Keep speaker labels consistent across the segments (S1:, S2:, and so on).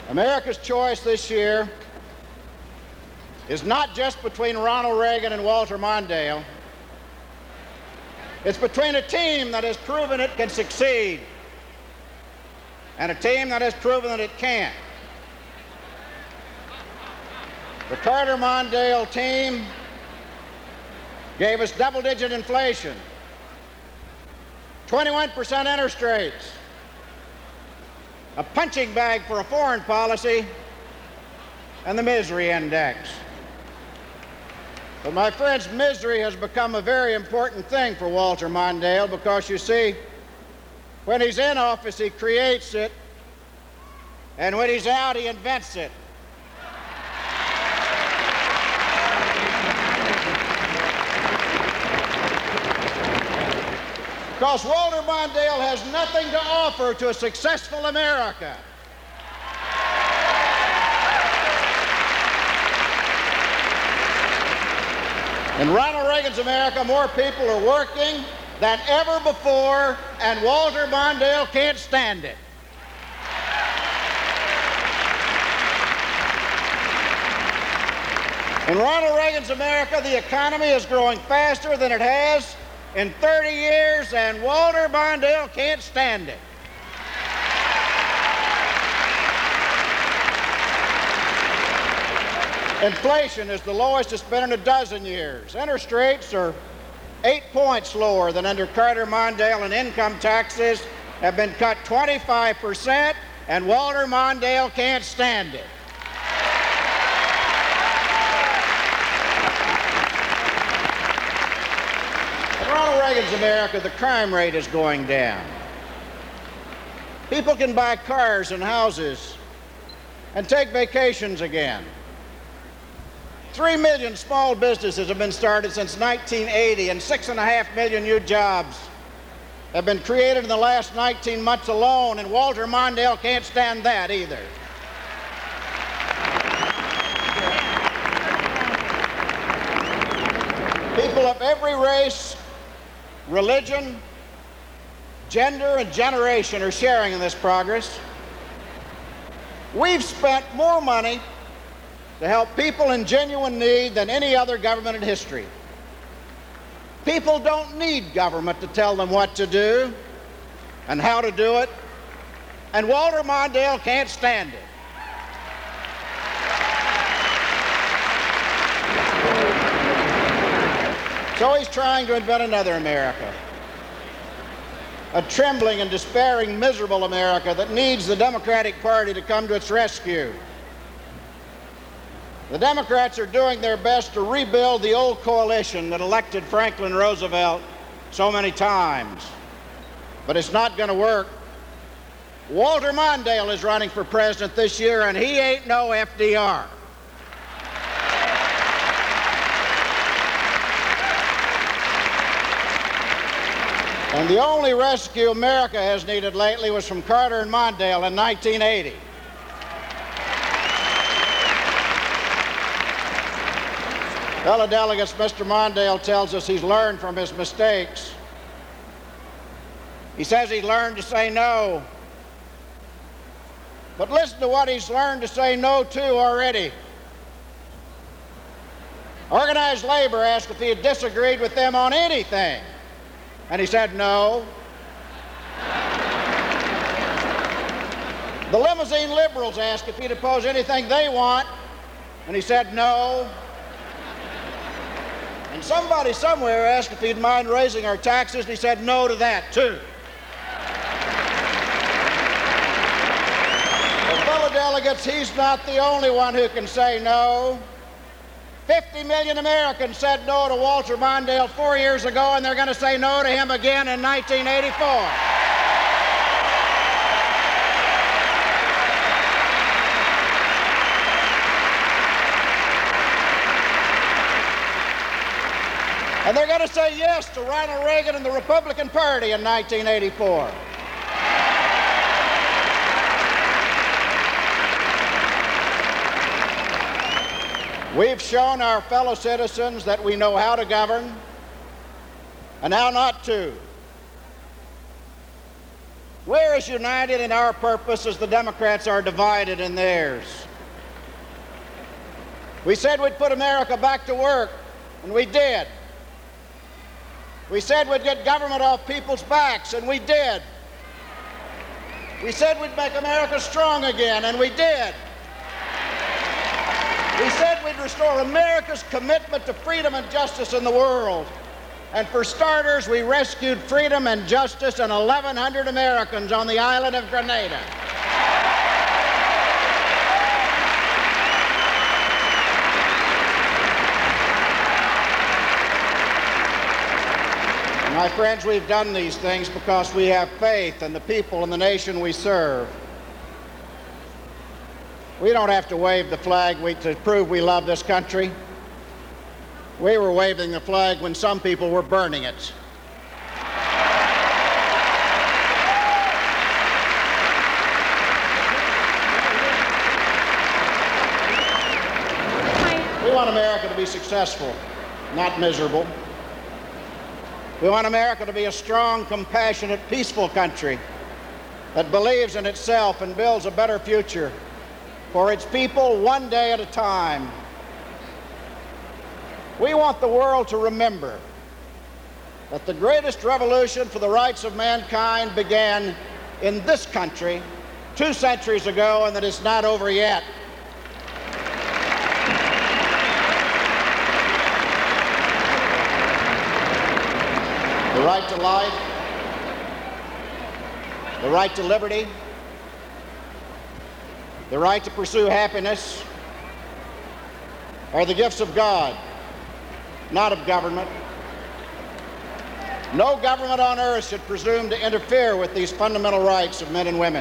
S1: America's choice this year is not just between Ronald Reagan and Walter Mondale. It's between a team that has proven it can succeed and a team that has proven that it can't. The Carter-Mondale team gave us double-digit inflation, 21% interest rates, a punching bag for a foreign policy, and the misery index. But my friends, misery has become a very important thing for Walter Mondale because, you see, when he's in office, he creates it, and when he's out, he invents it. Because Walter Mondale has nothing to offer to a successful America. In Ronald Reagan's America, more people are working than ever before, and Walter Mondale can't stand it. In Ronald Reagan's America, the economy is growing faster than it has in 30 years, and Walter Mondale can't stand it. Inflation is the lowest it's been in a dozen years. Interest rates are 8 points lower than under Carter-Mondale, and income taxes have been cut 25%, and Walter Mondale can't stand it. In Ronald Reagan's America, the crime rate is going down. People can buy cars and houses and take vacations again. 3 million small businesses have been started since 1980, and 6.5 million new jobs have been created in the last 19 months alone, and Walter Mondale can't stand that either. People of every race, religion, gender, and generation are sharing in this progress. We've spent more money to help people in genuine need than any other government in history. People don't need government to tell them what to do and how to do it, and Walter Mondale can't stand it. So he's trying to invent another America, a trembling and despairing, miserable America that needs the Democratic Party to come to its rescue. The Democrats are doing their best to rebuild the old coalition that elected Franklin Roosevelt so many times. But it's not going to work. Walter Mondale is running for president this year, and he ain't no FDR. And the only rescue America has needed lately was from Carter and Mondale in 1980. Fellow delegates, Mr. Mondale tells us he's learned from his mistakes. He says he learned to say no. But listen to what he's learned to say no to already. Organized labor asked if he had disagreed with them on anything, and he said no. The limousine liberals asked if he'd oppose anything they want, and he said no. And somebody somewhere asked if he'd mind raising our taxes, and he said no to that, too. Well, fellow delegates, he's not the only one who can say no. 50 million Americans said no to Walter Mondale 4 years ago, and they're going to say no to him again in 1984. And they're going to say yes to Ronald Reagan and the Republican Party in 1984. We've shown our fellow citizens that we know how to govern and how not to. We're as united in our purpose as the Democrats are divided in theirs. We said we'd put America back to work, and we did. We said we'd get government off people's backs, and we did. We said we'd make America strong again, and we did. We said we'd restore America's commitment to freedom and justice in the world. And for starters, we rescued freedom and justice in 1,100 Americans on the island of Grenada. My friends, we've done these things because we have faith in the people and the nation we serve. We don't have to wave the flag to prove we love this country. We were waving the flag when some people were burning it. We want America to be successful, not miserable. We want America to be a strong, compassionate, peaceful country that believes in itself and builds a better future for its people one day at a time. We want the world to remember that the greatest revolution for the rights of mankind began in this country 2 centuries ago, and that it's not over yet. The right to life, the right to liberty, the right to pursue happiness are the gifts of God, not of government. No government on earth should presume to interfere with these fundamental rights of men and women.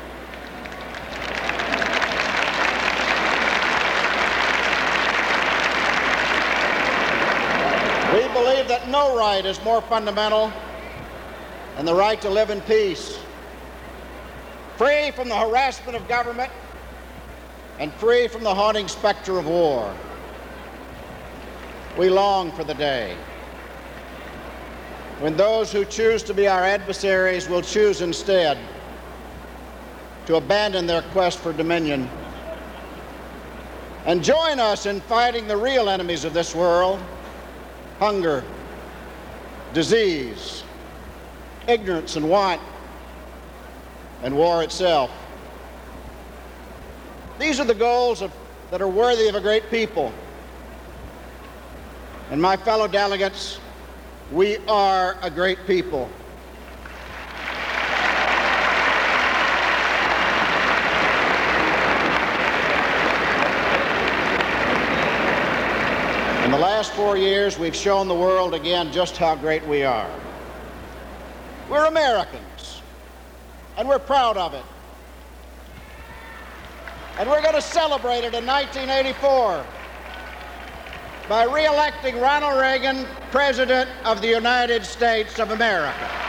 S1: We believe that no right is more fundamental than the right to live in peace, free from the harassment of government and free from the haunting specter of war. We long for the day when those who choose to be our adversaries will choose instead to abandon their quest for dominion and join us in fighting the real enemies of this world: hunger, disease, ignorance and want, and war itself. These are the goals that are worthy of a great people. And my fellow delegates, we are a great people. In the last 4 years, we've shown the world again just how great we are. We're Americans, and we're proud of it. And we're going to celebrate it in 1984 by re-electing Ronald Reagan President of the United States of America.